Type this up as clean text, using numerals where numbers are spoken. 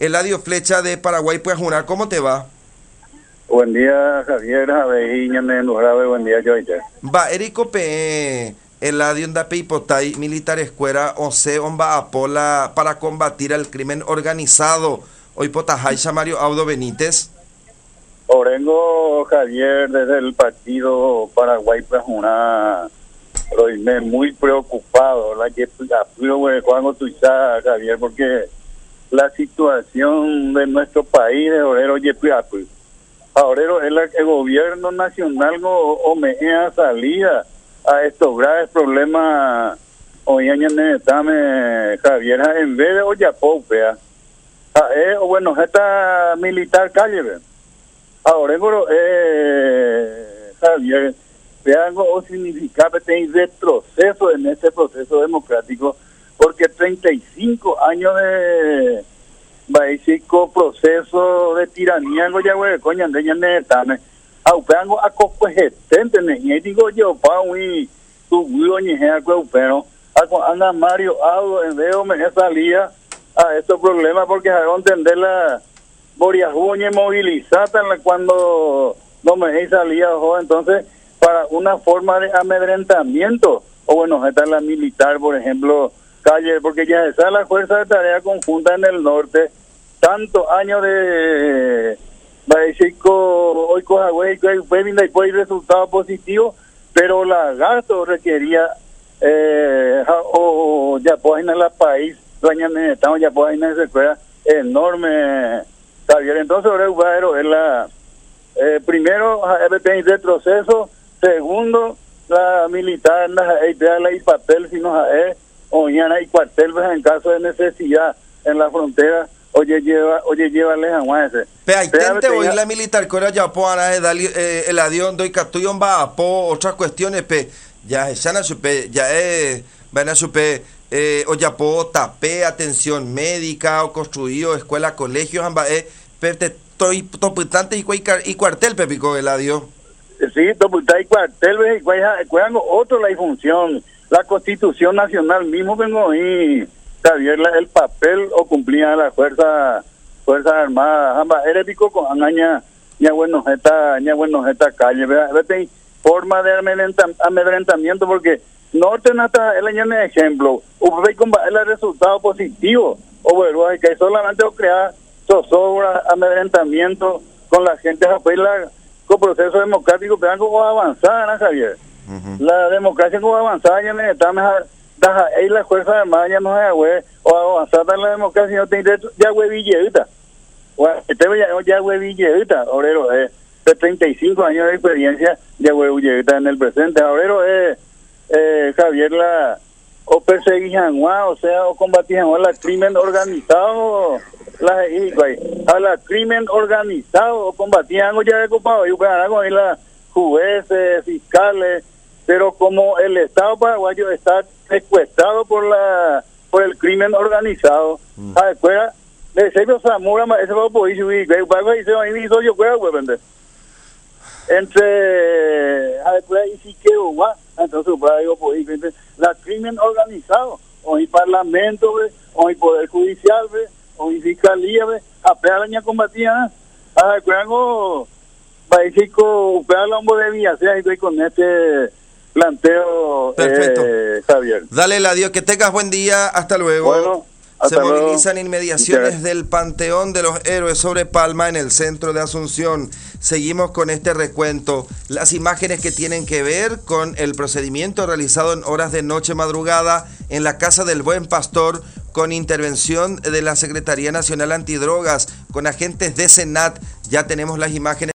Eladio Flecha de Paraguay, pues jurar, ¿cómo te va? Buen día, Javier, buen día, Joyce. Va, Erico P. Eladio Ndape Hipotay, militar escuela, Ose, Omba Apola, para combatir el crimen organizado. Hoy Potajay, Mario Audo Benítez. Orengo, Javier, desde el partido Paraguay, pues una... Estoy muy preocupado, la que cuando tú estás, Javier, porque la situación de nuestro país de Orero ahora el gobierno nacional o me salida a estos graves problemas hoy Javier, en vez de Oyapopea, bueno, esta militar calle, ahora Javier, vean o significa que hay retroceso en este proceso democrático, porque 35 años de básico proceso de tiranía en Goyagüe, coña, de Yanetame, aupeango a copujetente, ne digo yo, pa, y tu guio, pero anda Mario Audo, en vez me salía a estos problemas, porque a entender la Boriajuña movilizada cuando no me salía, entonces, para una forma de amedrentamiento, o bueno, esta es la militar, por ejemplo, calle, porque ya está la fuerza de tarea conjunta en el norte, tantos años de básico, hoy Cojagüey, y resultado positivo, pero la gasto requería, o ya pues en el país, estamos ya pues en esa escuela enorme, Javier. Entonces, ahora es la, primero, el retroceso. Segundo, la militar, la IPAPEL, si nos o y cuartel, en caso de necesidad en la frontera, llévale a Juárez. Pero hay gente hoy la militar, que ahora ya puedan el avión, doy catuyon va a otras cuestiones, ya van a supe, o ya puedo tapé, atención médica, o construido escuela, colegios, pero estoy toputante y cuartel, pepico, el avión. Sí, y cuartel, otro la función, la Constitución Nacional mismo vengo ahí, Javier, el papel o cumplía la Fuerza Armada, era pico con añaña, bueno, esta calle, vete forma de amedrentamiento, porque norte nata el año de ejemplo, el resultado positivo, o bueno, que solamente crea zozobra, amedrentamiento con la gente, con proceso democrático, pero algo avanzada, Javier. La democracia como avanzada ya necesitamos ahí la fuerza armada ya no es o avanzada en la democracia no tiene ya Villeita ya Villeita obrero de 35 años de experiencia ya Villeita en el presente obrero Javier la o perseguían o sea o combatían la crimen organizado a la crimen organizado o combatían ya de ocupado y con la jueces fiscales, pero como el Estado paraguayo está secuestrado por el crimen organizado, a escuela de Sergio Zamora, ese va a poder subir, entre a escuela y si quiero, entonces la crimen organizado, o el parlamento, o el poder judicial, o el fiscalía, a pegar combatían, a escuela básico, la hombre de Villa, y con este planteo, Javier. Dale, Eladio, que tengas buen día, hasta luego. Bueno, se movilizan inmediaciones del Panteón de los Héroes sobre Palma en el centro de Asunción. Seguimos con este recuento. Las imágenes que tienen que ver con el procedimiento realizado en horas de noche madrugada en la Casa del Buen Pastor con intervención de la Secretaría Nacional Antidrogas, con agentes de SENAT. Ya tenemos las imágenes.